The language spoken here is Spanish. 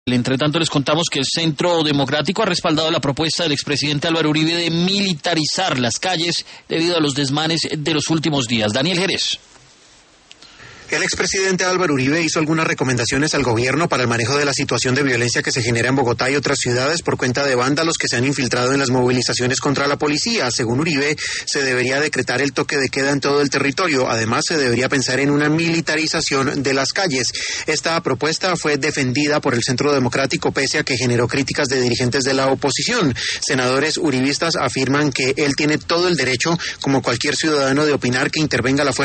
Entre tanto, les contamos que el Centro Democrático ha respaldado la propuesta del expresidente Álvaro Uribe de militarizar las calles debido a los desmanes de los últimos días. Daniel Jerez. El expresidente Álvaro Uribe hizo algunas recomendaciones al gobierno para el manejo de la situación de violencia que se genera en Bogotá y otras ciudades por cuenta de vándalos que se han infiltrado en las movilizaciones contra la policía. Según Uribe, se debería decretar el toque de queda en todo el territorio. Además, se debería pensar en una militarización de las calles. Esta propuesta fue defendida por el Centro Democrático pese a que generó críticas de dirigentes de la oposición. Senadores uribistas afirman que él tiene todo el derecho, como cualquier ciudadano, de opinar que intervenga la fuerza